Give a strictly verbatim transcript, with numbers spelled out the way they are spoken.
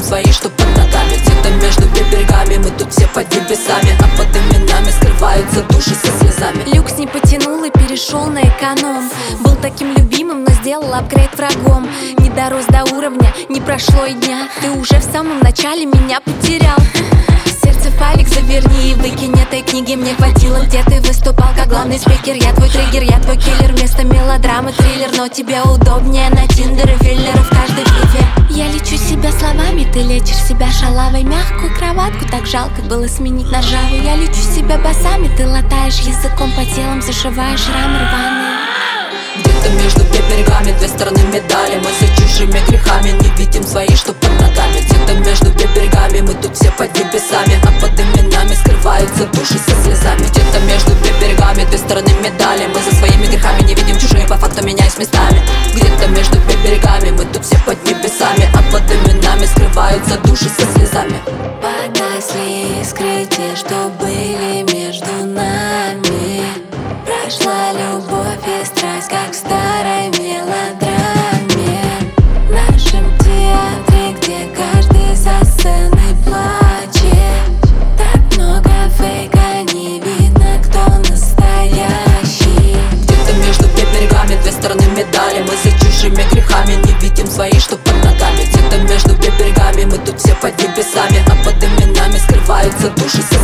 свои, что под ногами. Где-то между берегами мы тут все под небесами, а под именами скрываются души со слезами. Люкс не потянул и перешел на эконом. Был таким любимым, но сделал апгрейд врагом. Не дорос до уровня, не прошло и дня. Ты уже в самом начале меня потерял. Сердце файлик заверни и выкинь этой книги. Мне хватило, где ты выступал как главный спикер. Я твой триггер, я твой киллер. Вместо мелодрамы триллер, но тебе удобнее на тиндер и филлеры в каждой битве. Я лечу себя словами, ты лечишь себя шалавой. Мягкую кроватку так жалко было сменить на ржавую. Я лечу себя басами, ты латаешь языком по телам, зашиваешь рамы рваные. Где-то между берегами две стороны медали. Мы за чужими грехами не видим свои, что под ногами. Где-то между берегами мы тут все под небесами, а под именами скрываются души со слезами. Где-то между берегами две стороны медали. Мы за своими грехами не видим чужие, по факту меняясь местами. Где-то между берегами мы тут все под небесами, а под именами скрываются души со слезами. Погасли искры те, что были между нами. Прошла любовь и страсть, как в старой мелодраме. В нашем театре, где каждый за сценой плачет. Так много фейка, не видно, кто настоящий. Где-то между берегами две стороны медали. Мы за чужими грехами не видим свои, что под ногами. Где-то между берегами мы тут все под небесами, а под именами скрываются души со